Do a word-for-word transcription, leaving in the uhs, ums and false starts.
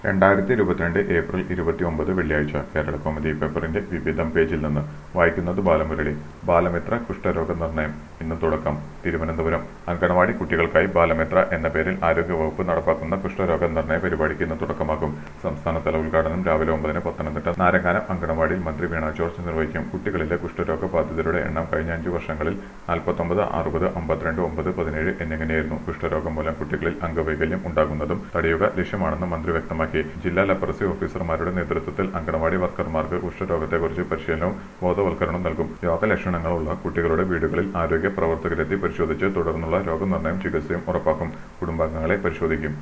രണ്ടായിരത്തി ഇരുപത്തിരണ്ട് ഏപ്രിൽ ഇരുപത്തിയൊമ്പത് വെള്ളിയാഴ്ച കേരള കൗമുദി പേപ്പറിന്റെ വിവിധം പേജിൽ നിന്ന് വായിക്കുന്നത് ബാലമുരളി. ബാലമിത്ര കുഷ്ഠരോഗ നിർണയം ഇന്ന് തുടക്കം. തിരുവനന്തപുരം അങ്കണവാടി കുട്ടികൾക്കായി ബാലമിത്ര എന്ന പേരിൽ ആരോഗ്യവകുപ്പ് നടപ്പാക്കുന്ന കുഷ്ഠരോഗ നിർണയ പരിപാടിക്ക് ഇന്ന് തുടക്കമാകും. സംസ്ഥാനതല ഉദ്ഘാടനം രാവിലെ ഒമ്പതിന് പത്തനംതിട്ട നാരങ്ങാനം അങ്കണവാടിയിൽ മന്ത്രി വീണ ജോർജ് നിർവഹിക്കും. കുട്ടികളിലെ കുഷ്ഠരോഗ ബാധിതരുടെ എണ്ണം കഴിഞ്ഞ അഞ്ചു വർഷങ്ങളിൽ നാൽപ്പത്തൊമ്പത്, അറുപത്, അമ്പത്തിരണ്ട്, ഒമ്പത്, പതിനേഴ് എന്നിങ്ങനെയായിരുന്നു. കുഷ്ഠരോഗം മൂലം കുട്ടികളിൽ അംഗവൈകല്യം ഉണ്ടാകുന്നതും തടയുക ലക്ഷ്യമാണെന്ന് മന്ത്രി വ്യക്തമാക്കി. ജില്ലാ ലെപ്രസി ഓഫീസർമാരുടെ നേതൃത്വത്തിൽ അങ്കണവാടി വർക്കർമാർക്ക് കുഷ്ഠരോഗത്തെക്കുറിച്ച് പരിശീലനവും ബോധവൽക്കരണവും നൽകും. രോഗലക്ഷണങ്ങളുള്ള കുട്ടികളുടെ വീടുകളിൽ ആരോഗ്യ പ്രവർത്തകരെത്തി പരിശോധിച്ച് തുടർന്നുള്ള രോഗനിർണയം ചികിത്സയും ഉറപ്പാക്കും. കുടുംബാംഗങ്ങളെ പരിശോധിക്കും.